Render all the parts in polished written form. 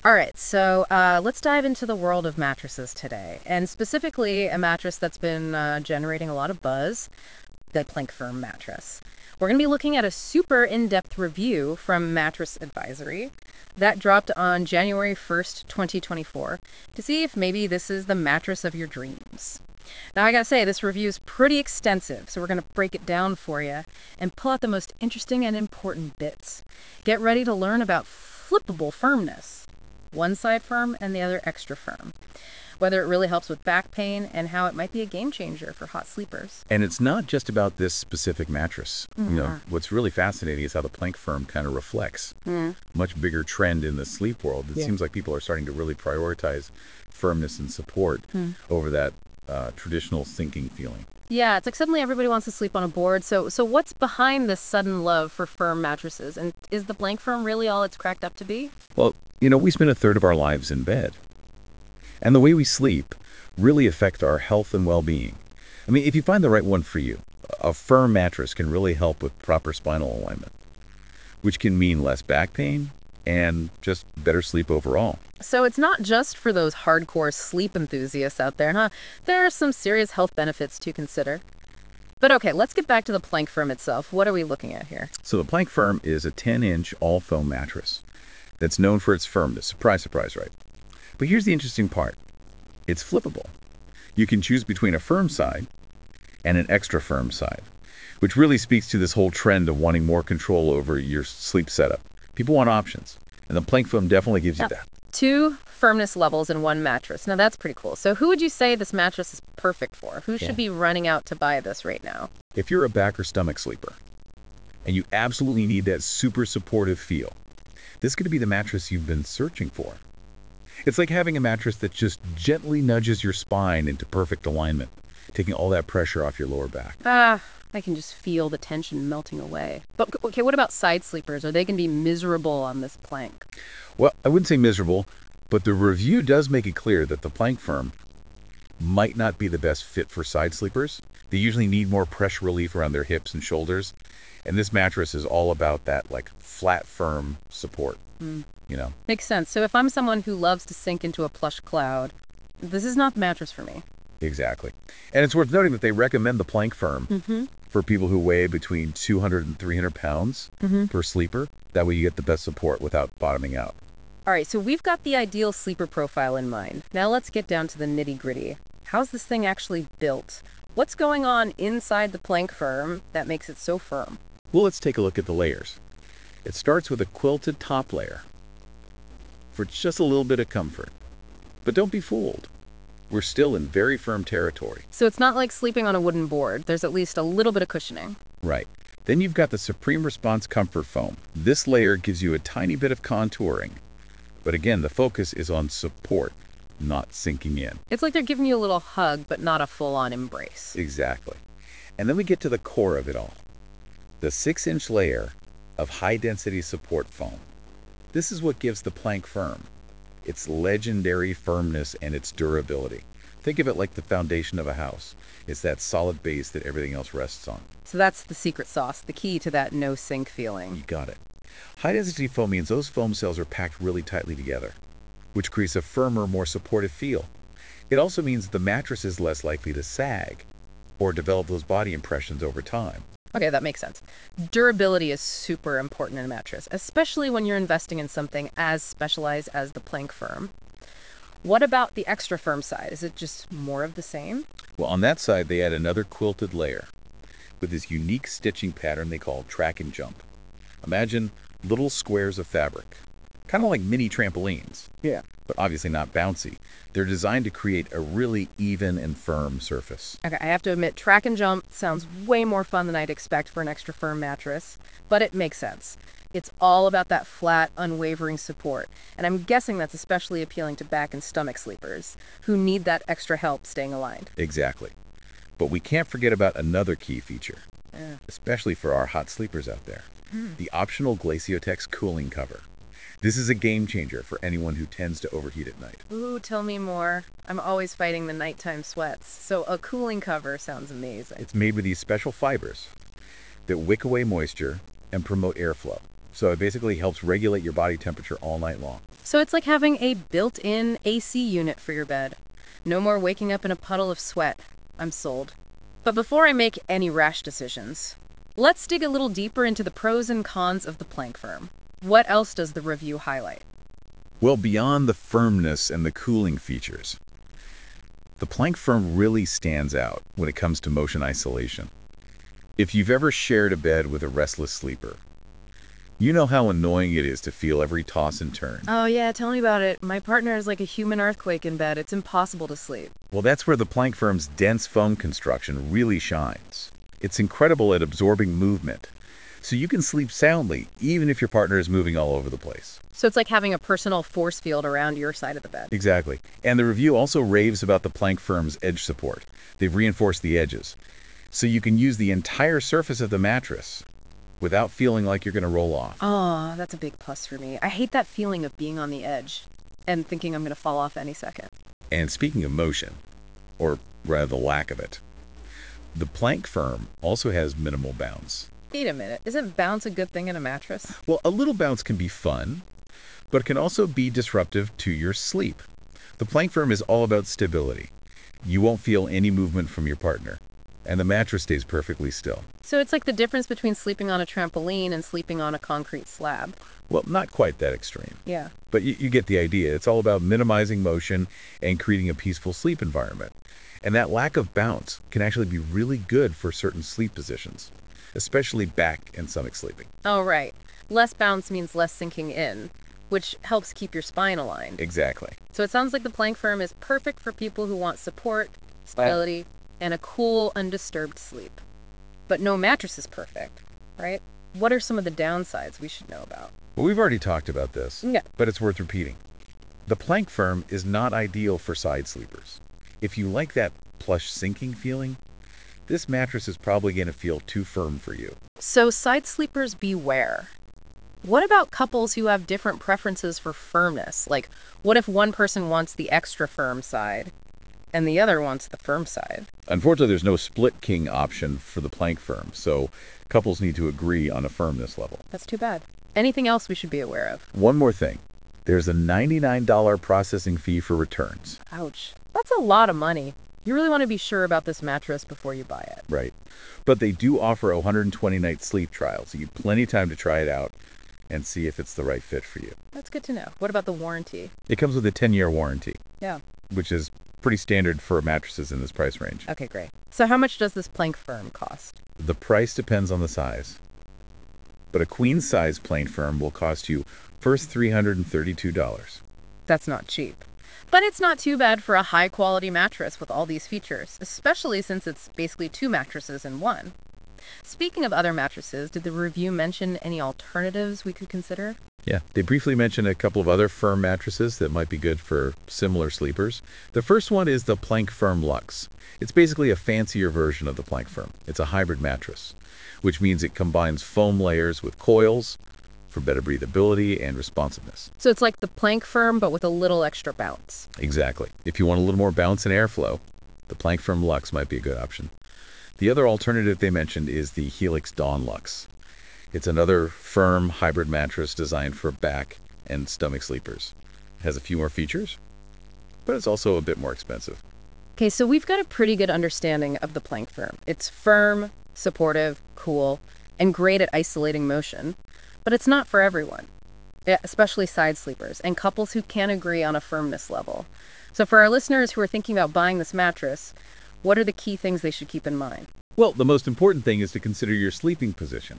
All right, so let's dive into the world of mattresses today, and specifically a mattress that's been generating a lot of buzz, the Plank Firm mattress. We're going to be looking at a super in-depth review from Mattress Advisory that dropped on January 1st, 2024, to see if maybe this is the mattress of your dreams. Now, I gotta say, this review is pretty extensive, so we're gonna break it down for you and pull out the most interesting and important bits. Get ready to learn about flippable firmness, one side firm and the other extra firm, whether it really helps with back pain, and how it might be a game changer for hot sleepers. And it's not just about this specific mattress. What's really fascinating is how the Plank Firm kind of reflects much bigger trend in the sleep world. It seems like people are starting to really prioritize firmness and support over that traditional sinking feeling. Yeah, it's like suddenly everybody wants to sleep on a board. So what's behind this sudden love for firm mattresses? And is the Blank Firm really all it's cracked up to be? Well, we spend a third of our lives in bed. And the way we sleep really affect our health and well-being. I mean, if you find the right one for you, a firm mattress can really help with proper spinal alignment, which can mean less back pain and just better sleep overall. So it's not just for those hardcore sleep enthusiasts out there, huh? There are some serious health benefits to consider. But okay, let's get back to the Plank Firm itself. What are we looking at here? So the Plank Firm is a 10-inch all-foam mattress that's known for its firmness. Surprise, surprise, right? But here's the interesting part. It's flippable. You can choose between a firm side and an extra firm side, which really speaks to this whole trend of wanting more control over your sleep setup. People want options, and the Plank Foam definitely gives you that. Two firmness levels in one mattress. Now that's pretty cool. So who would you say this mattress is perfect for? Who should be running out to buy this right now? If you're a back or stomach sleeper, and you absolutely need that super supportive feel, this is going to be the mattress you've been searching for. It's like having a mattress that just gently nudges your spine into perfect alignment, taking all that pressure off your lower back. I can just feel the tension melting away. But okay, what about side sleepers? Are they going to be miserable on this plank? Well, I wouldn't say miserable, but the review does make it clear that the Plank Firm might not be the best fit for side sleepers. They usually need more pressure relief around their hips and shoulders, and this mattress is all about that, like, flat, firm support. Makes sense. So if I'm someone who loves to sink into a plush cloud, this is not the mattress for me. Exactly. And it's worth noting that they recommend the Plank Firm for people who weigh between 200 and 300 pounds per sleeper. That way you get the best support without bottoming out. All right, so we've got the ideal sleeper profile in mind. Now let's get down to the nitty-gritty. How's this thing actually built? What's going on inside the Plank Firm that makes it so firm? Well, let's take a look at the layers. It starts with a quilted top layer for just a little bit of comfort. But don't be fooled. We're still in very firm territory. So it's not like sleeping on a wooden board. There's at least a little bit of cushioning. Right. Then you've got the Supreme Response Comfort Foam. This layer gives you a tiny bit of contouring. But again, the focus is on support, not sinking in. It's like they're giving you a little hug, but not a full-on embrace. Exactly. And then we get to the core of it all. The 6-inch layer of high-density support foam. This is what gives the Plank Firm its legendary firmness and its durability. Think of it like the foundation of a house. It's that solid base that everything else rests on. So that's the secret sauce, the key to that no-sink feeling. You got it. High-density foam means those foam cells are packed really tightly together, which creates a firmer, more supportive feel. It also means the mattress is less likely to sag or develop those body impressions over time. Okay, that makes sense. Durability is super important in a mattress, especially when you're investing in something as specialized as the Plank Firm. What about the extra firm side? Is it just more of the same? Well, on that side, they add another quilted layer with this unique stitching pattern they call track and jump. Imagine little squares of fabric, kind of like mini trampolines. Yeah. But obviously not bouncy. They're designed to create a really even and firm surface. Okay, I have to admit, track and jump sounds way more fun than I'd expect for an extra firm mattress, but it makes sense. It's all about that flat, unwavering support, and I'm guessing that's especially appealing to back and stomach sleepers who need that extra help staying aligned. Exactly. But we can't forget about another key feature, especially for our hot sleepers out there. The optional Glaciotex cooling cover. This is a game changer for anyone who tends to overheat at night. Ooh, tell me more. I'm always fighting the nighttime sweats, so a cooling cover sounds amazing. It's made with these special fibers that wick away moisture and promote airflow. So it basically helps regulate your body temperature all night long. So it's like having a built-in AC unit for your bed. No more waking up in a puddle of sweat. I'm sold. But before I make any rash decisions, let's dig a little deeper into the pros and cons of the Plank Firm. What else does the review highlight? Well, beyond the firmness and the cooling features, the Plank Firm really stands out when it comes to motion isolation. If you've ever shared a bed with a restless sleeper, you know how annoying it is to feel every toss and turn. Oh yeah, tell me about it. My partner is like a human earthquake in bed. It's impossible to sleep. Well, that's where the Plank Firm's dense foam construction really shines. It's incredible at absorbing movement, so you can sleep soundly even if your partner is moving all over the place. So it's like having a personal force field around your side of the bed. Exactly. And the review also raves about the Plank Firm's edge support. They've reinforced the edges, so you can use the entire surface of the mattress without feeling like you're going to roll off. Oh, that's a big plus for me. I hate that feeling of being on the edge and thinking I'm going to fall off any second. And speaking of motion, or rather the lack of it, the Plank Firm also has minimal bounce. Wait a minute. Isn't bounce a good thing in a mattress? Well, a little bounce can be fun, but it can also be disruptive to your sleep. The Plank Firm is all about stability. You won't feel any movement from your partner, and the mattress stays perfectly still. So it's like the difference between sleeping on a trampoline and sleeping on a concrete slab. Well, not quite that extreme, Yeah. but you get the idea. It's all about minimizing motion and creating a peaceful sleep environment. And that lack of bounce can actually be really good for certain sleep positions, especially back and stomach sleeping. Oh, right. Less bounce means less sinking in, which helps keep your spine aligned. Exactly. So it sounds like the Plank Firm is perfect for people who want support, stability, and a cool, undisturbed sleep. But no mattress is perfect, right? What are some of the downsides we should know about? Well, we've already talked about this, Yeah. but it's worth repeating. The Plank Firm is not ideal for side sleepers. If you like that plush sinking feeling, this mattress is probably going to feel too firm for you. So side sleepers beware. What about couples who have different preferences for firmness? Like, what if one person wants the extra firm side and the other wants the firm side? Unfortunately, there's no split king option for the Plank Firm, so couples need to agree on a firmness level. That's too bad. Anything else we should be aware of? One more thing. There's a $99 processing fee for returns. Ouch. That's a lot of money. You really want to be sure about this mattress before you buy it. Right. But they do offer a 120-night sleep trial, so you have plenty of time to try it out and see if it's the right fit for you. That's good to know. What about the warranty? It comes with a 10-year warranty, Yeah. which is pretty standard for mattresses in this price range. Okay, great. So how much does this Plank Firm cost? The price depends on the size, but a queen-size Plank Firm will cost you first $332. That's not cheap. But it's not too bad for a high-quality mattress with all these features, especially since it's basically two mattresses in one. Speaking of other mattresses, did the review mention any alternatives we could consider? Yeah, they briefly mentioned a couple of other firm mattresses that might be good for similar sleepers. The first one is the Plank Firm Luxe. It's basically a fancier version of the Plank Firm. It's a hybrid mattress, which means it combines foam layers with coils for better breathability and responsiveness. So it's like the Plank Firm, but with a little extra bounce. Exactly. If you want a little more bounce and airflow, the Plank Firm Luxe might be a good option. The other alternative they mentioned is the Helix Dawn Luxe. It's another firm hybrid mattress designed for back and stomach sleepers. It has a few more features, but it's also a bit more expensive. Okay, so we've got a pretty good understanding of the Plank Firm. It's firm, supportive, cool, and great at isolating motion. But it's not for everyone, especially side sleepers and couples who can't agree on a firmness level. So for our listeners who are thinking about buying this mattress, what are the key things they should keep in mind? Well, the most important thing is to consider your sleeping position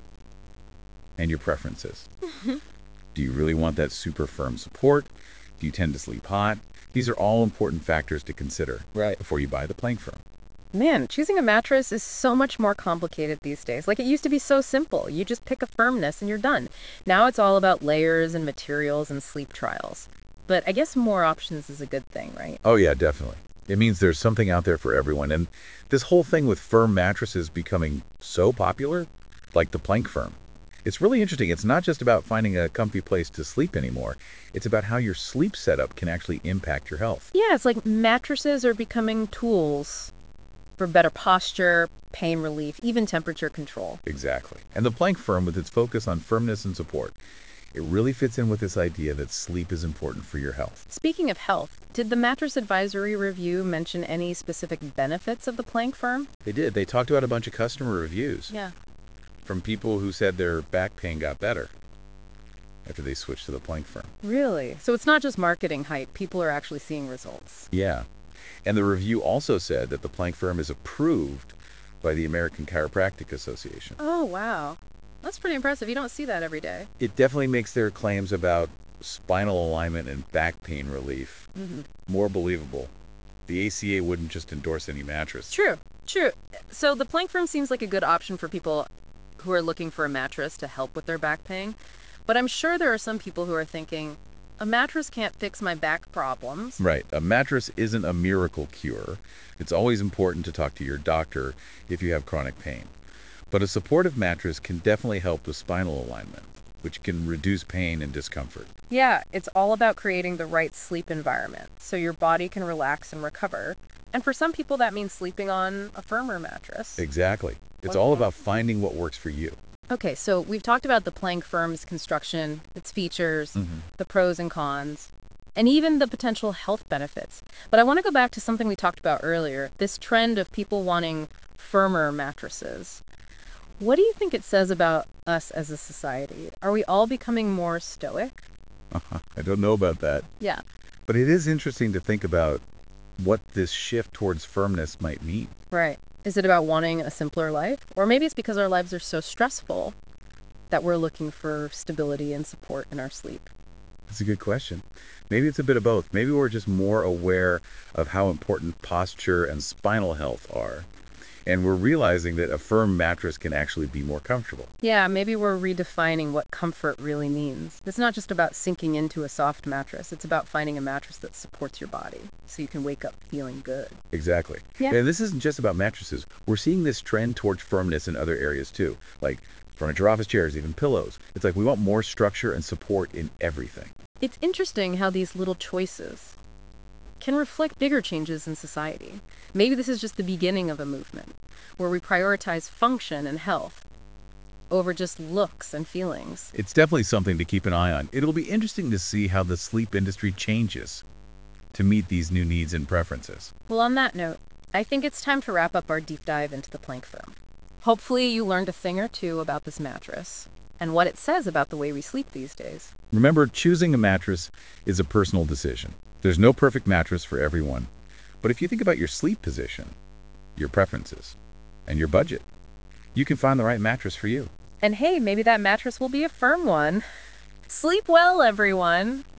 and your preferences. Do you really want that super firm support? Do you tend to sleep hot? These are all important factors to consider before you buy the Plank Firm. Man, choosing a mattress is so much more complicated these days. Like, it used to be so simple. You just pick a firmness and you're done. Now it's all about layers and materials and sleep trials. But I guess more options is a good thing, right? Oh yeah, definitely. It means there's something out there for everyone. And this whole thing with firm mattresses becoming so popular, like the Plank Firm, it's really interesting. It's not just about finding a comfy place to sleep anymore. It's about how your sleep setup can actually impact your health. Yeah, it's like mattresses are becoming tools for better posture, pain relief, even temperature control. Exactly. And the Plank Firm, with its focus on firmness and support, It really fits in with this idea that sleep is important for your health. Speaking of health, did the Mattress Advisory Review mention any specific benefits of the plank firm? They did. They talked about a bunch of customer reviews Yeah. from people who said their back pain got better after they switched to the plank firm. Really? So it's not just marketing hype, people are actually seeing results. Yeah. And the review also said that the plank firm is approved by the American Chiropractic Association. Oh, wow. That's pretty impressive. You don't see that every day. It definitely makes their claims about spinal alignment and back pain relief more believable. The ACA wouldn't just endorse any mattress. True, true. So the plank firm seems like a good option for people who are looking for a mattress to help with their back pain. But I'm sure there are some people who are thinking, a mattress can't fix my back problems. Right. A mattress isn't a miracle cure. It's always important to talk to your doctor if you have chronic pain. But a supportive mattress can definitely help with spinal alignment, which can reduce pain and discomfort. Yeah, it's all about creating the right sleep environment so your body can relax and recover. And for some people, that means sleeping on a firmer mattress. Exactly. It's all about finding what works for you. Okay, so we've talked about the plank firm's construction, its features, the pros and cons, and even the potential health benefits. But I want to go back to something we talked about earlier, this trend of people wanting firmer mattresses. What do you think it says about us as a society? Are we all becoming more stoic? I don't know about that. Yeah. But it is interesting to think about what this shift towards firmness might mean. Right. Is it about wanting a simpler life? Or maybe it's because our lives are so stressful that we're looking for stability and support in our sleep. That's a good question. Maybe it's a bit of both. Maybe we're just more aware of how important posture and spinal health are. And we're realizing that a firm mattress can actually be more comfortable. Yeah, maybe we're redefining what comfort really means. It's not just about sinking into a soft mattress. It's about finding a mattress that supports your body so you can wake up feeling good. Exactly. Yeah. And this isn't just about mattresses. We're seeing this trend towards firmness in other areas too, like furniture, office chairs, even pillows. It's like we want more structure and support in everything. It's interesting how these little choices can reflect bigger changes in society. Maybe this is just the beginning of a movement where we prioritize function and health over just looks and feelings. It's definitely something to keep an eye on. It'll be interesting to see how the sleep industry changes to meet these new needs and preferences. Well, on that note, I think it's time to wrap up our deep dive into the plank firm. Hopefully you learned a thing or two about this mattress and what it says about the way we sleep these days. Remember, choosing a mattress is a personal decision. There's no perfect mattress for everyone. But if you think about your sleep position, your preferences, and your budget, you can find the right mattress for you. And hey, maybe that mattress will be a firm one. Sleep well, everyone.